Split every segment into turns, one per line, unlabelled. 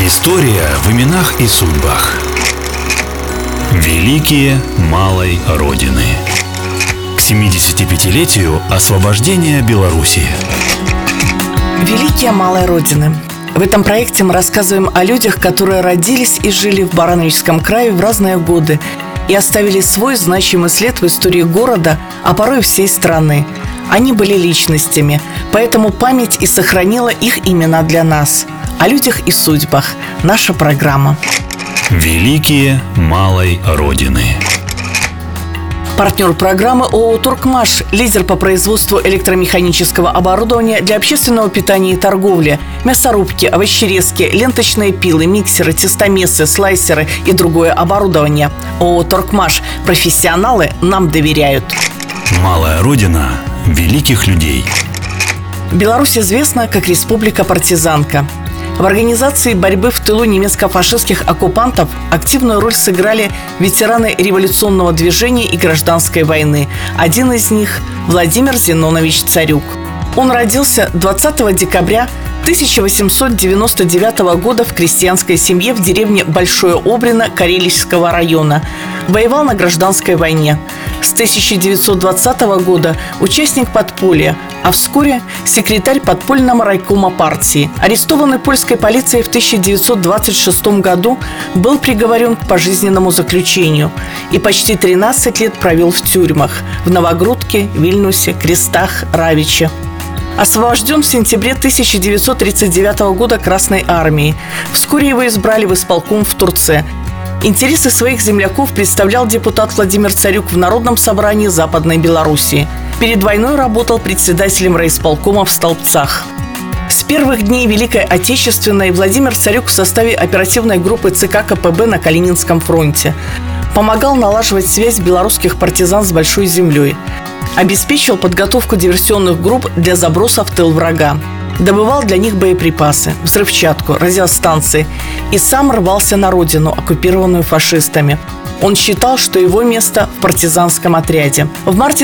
История в именах и судьбах. Великие малой Родины. К 75-летию освобождения Беларуси.
Великие малой Родины. В этом проекте мы рассказываем о людях, которые родились и жили в Барановичском крае в разные годы и оставили свой значимый след в истории города, а порой всей страны. Они были личностями, поэтому память и сохранила их имена для нас. О людях и судьбах. Наша программа.
Великие малой Родины.
Партнер программы ООО «Торгмаш», лидер по производству электромеханического оборудования для общественного питания и торговли, мясорубки, овощерезки, ленточные пилы, миксеры, тестомесы, слайсеры и другое оборудование. ООО «Торгмаш». Профессионалы нам доверяют.
Малая Родина великих людей.
Беларусь известна как республика-партизанка. В организации борьбы в тылу немецко-фашистских оккупантов активную роль сыграли ветераны революционного движения и гражданской войны. Один из них – Владимир Зинонович Царюк. Он родился 20 декабря 1899 года в крестьянской семье в деревне Большое Обрино Карелического района. Воевал на гражданской войне. С 1920 года участник подполья, а вскоре секретарь подпольного райкома партии. Арестованный польской полицией в 1926 году, был приговорен к пожизненному заключению и почти 13 лет провел в тюрьмах в Новогрудке, Вильнюсе, Крестах, Равиче. Освобожден в сентябре 1939 года Красной армией. Вскоре его избрали в исполком в Турце. Интересы своих земляков представлял депутат Владимир Царюк в Народном собрании Западной Белоруссии. Перед войной работал председателем райисполкома в Столбцах. С первых дней Великой Отечественной Владимир Царюк в составе оперативной группы ЦК КПБ на Калининском фронте. Помогал налаживать связь белорусских партизан с Большой землей. Обеспечивал подготовку диверсионных групп для заброса в тыл врага. Добывал для них боеприпасы, взрывчатку, радиостанции и сам рвался на родину, оккупированную фашистами. Он считал, что его место в партизанском отряде. В марте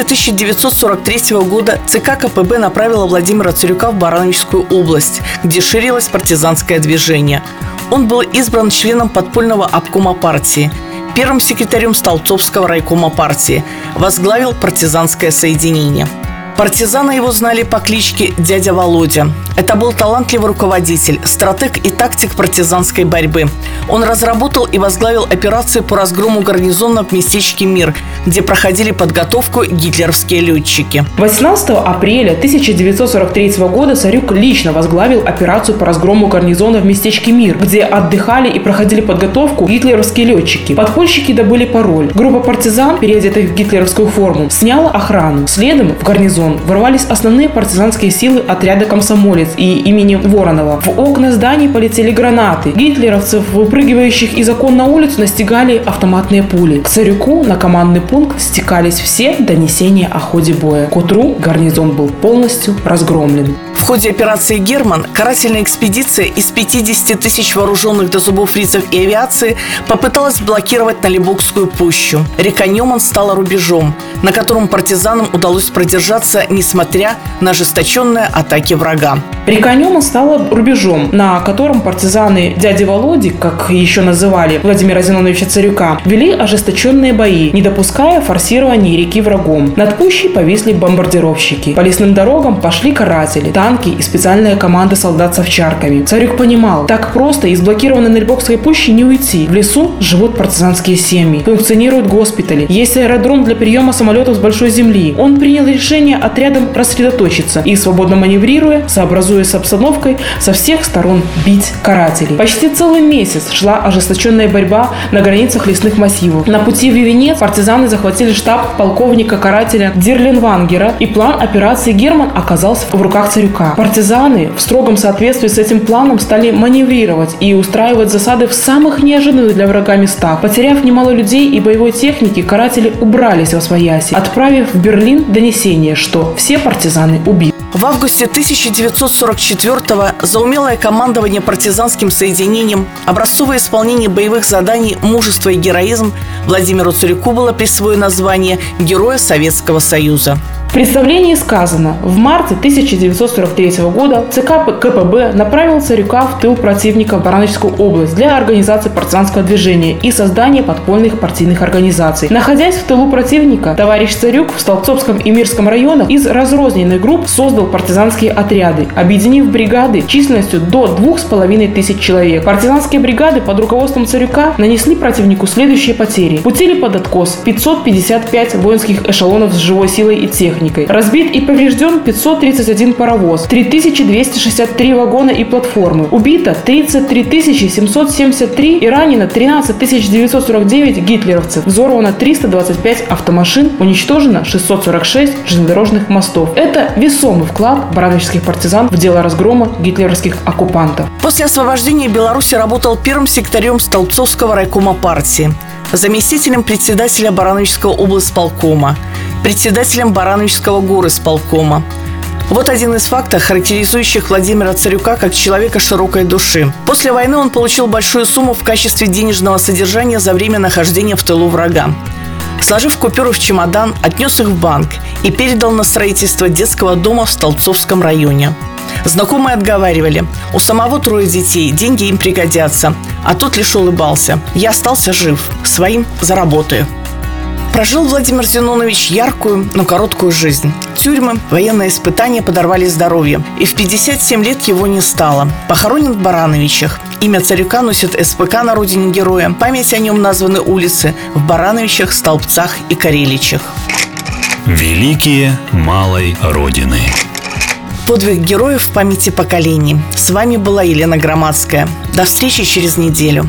1943 года ЦК КПБ направила Владимира Царюка в Барановичскую область, где ширилось партизанское движение. Он был избран членом подпольного обкома партии, первым секретарем Столбцовского райкома партии, возглавил партизанское соединение. Партизаны его знали по кличке «Дядя Володя». Это был талантливый руководитель, стратег и тактик партизанской борьбы. Он разработал и возглавил операции по разгрому гарнизона в местечке Мир, где проходили подготовку гитлеровские летчики.
18 апреля 1943 года Царюк лично возглавил операцию по разгрому гарнизона в местечке Мир, где отдыхали и проходили подготовку гитлеровские летчики. Подпольщики добыли пароль. Группа партизан, переодетых в гитлеровскую форму, сняла охрану. Следом в гарнизон ворвались основные партизанские силы отряда «Комсомолец» и имени Воронова. В окна зданий полетели гранаты. Гитлеровцев, выпрыгивающих из окон на улицу, настигали автоматные пули. К Царюку на командный пункт стекались все донесения о ходе боя. К утру гарнизон был полностью разгромлен.
В ходе операции «Герман» карательная экспедиция из 50 тысяч вооруженных до зубов фрицев и авиации попыталась блокировать Налибокскую пущу. Река Неман стала рубежом, на котором партизанам удалось продержаться, несмотря на ожесточенные атаки врага.
Река Неман стала рубежом, на котором партизаны «Дяди Володи», как еще называли Владимира Зиноновича Царюка, вели ожесточенные бои, не допуская форсирования реки врагом. Над пущей повисли бомбардировщики. По лесным дорогам пошли каратели, танки и специальная команда солдат с овчарками. Царюк понимал, так просто из блокированной Налибокской пущи не уйти. В лесу живут партизанские семьи, функционируют госпитали, есть аэродром для приема самолетов с большой земли. Он принял решение отрядом рассредоточиться и, свободно маневрируя, сообразуясь с обстановкой, со всех сторон бить карателей. Почти целый месяц шла ожесточенная борьба на границах лесных массивов. На пути в Вивенец партизаны захватили штаб полковника-карателя Дирленвангера, и план операции «Герман» оказался в руках Царюка. Партизаны в строгом соответствии с этим планом стали маневрировать и устраивать засады в самых неожиданных для врага местах. Потеряв немало людей и боевой техники, каратели убрались восвояси, отправив в Берлин донесение, что все партизаны убиты.
В августе 1944-го за умелое командование партизанским соединением, образцовое исполнение боевых заданий, мужество и героизм Владимиру Царюку было присвоено звание Героя Советского Союза.
В представлении сказано, в марте 1943 года ЦК КПБ направил Царюка в тыл противника в Барановичскую область для организации партизанского движения и создания подпольных партийных организаций. Находясь в тылу противника, товарищ Царюк в Столбцовском и Мирском районах из разрозненных групп создал партизанские отряды, объединив бригады численностью до 2500 человек. Партизанские бригады под руководством Царюка нанесли противнику следующие потери. Пустили под откос 555 воинских эшелонов с живой силой и техникой. Разбит и поврежден 531 паровоз, 3263 вагона и платформы. Убито 33 773 и ранено 13 949 гитлеровцев. Взорвано 325 автомашин, уничтожено 646 железнодорожных мостов. Это весомый вклад барановичских партизан в дело разгрома гитлеровских оккупантов.
После освобождения Беларуси работал первым секретарем Столбцовского райкома партии, заместителем председателя Барановичского облсполкома, председателем Барановичского горисполкома. Вот один из фактов, характеризующих Владимира Царюка как человека широкой души. После войны он получил большую сумму в качестве денежного содержания за время нахождения в тылу врага. Сложив купюры в чемодан, отнес их в банк и передал на строительство детского дома в Столбцовском районе. Знакомые отговаривали: у самого 3 детей, деньги им пригодятся. А тот лишь улыбался: я остался жив, своим заработаю. Прожил Владимир Зинонович яркую, но короткую жизнь. Тюрьмы, военные испытания подорвали здоровье. И в 57 лет его не стало. Похоронен в Барановичах. Имя Царюка носит СПК на родине героя. Память о нем названы улицы в Барановичах, Столбцах и Кареличах.
Великие малой Родины.
Подвиг героев в памяти поколений. С вами была Елена Громадская. До встречи через неделю.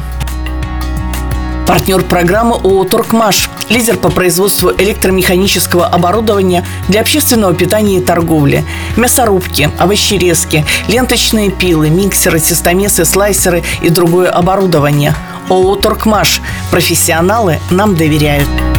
Партнер программы ООО «Торгмаш», лидер по производству электромеханического оборудования для общественного питания и торговли. Мясорубки, овощерезки, ленточные пилы, миксеры, тестомесы, слайсеры и другое оборудование. ООО «Торгмаш». Профессионалы нам доверяют.